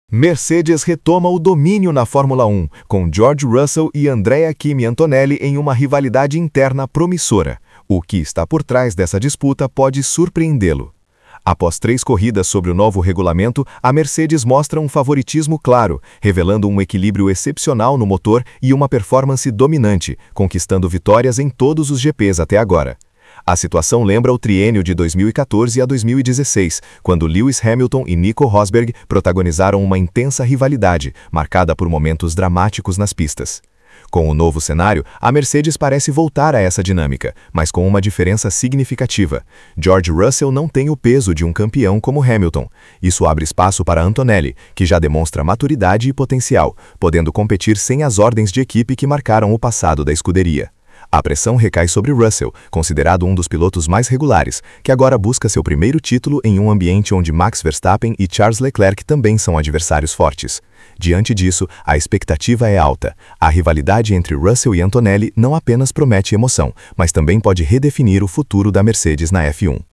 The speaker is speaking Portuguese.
Mercedes retoma o domínio na Fórmula 1, com George Russell e Andrea Kimi Antonelli em uma rivalidade interna promissora. O que está por trás dessa disputa pode surpreendê-lo. Após 3 corridas sobre o novo regulamento, a Mercedes mostra um favoritismo claro, revelando um equilíbrio excepcional no motor e uma performance dominante, conquistando vitórias em todos os GPs até agora. A situação lembra o triênio de 2014 a 2016, quando Lewis Hamilton e Nico Rosberg protagonizaram uma intensa rivalidade, marcada por momentos dramáticos nas pistas. Com o novo cenário, a Mercedes parece voltar a essa dinâmica, mas com uma diferença significativa. George Russell não tem o peso de um campeão como Hamilton. Isso abre espaço para Antonelli, que já demonstra maturidade e potencial, podendo competir sem as ordens de equipe que marcaram o passado da escuderia. A pressão recai sobre Russell, considerado um dos pilotos mais regulares, que agora busca seu primeiro título em um ambiente onde Max Verstappen e Charles Leclerc também são adversários fortes. Diante disso, a expectativa é alta. A rivalidade entre Russell e Antonelli não apenas promete emoção, mas também pode redefinir o futuro da Mercedes na F1.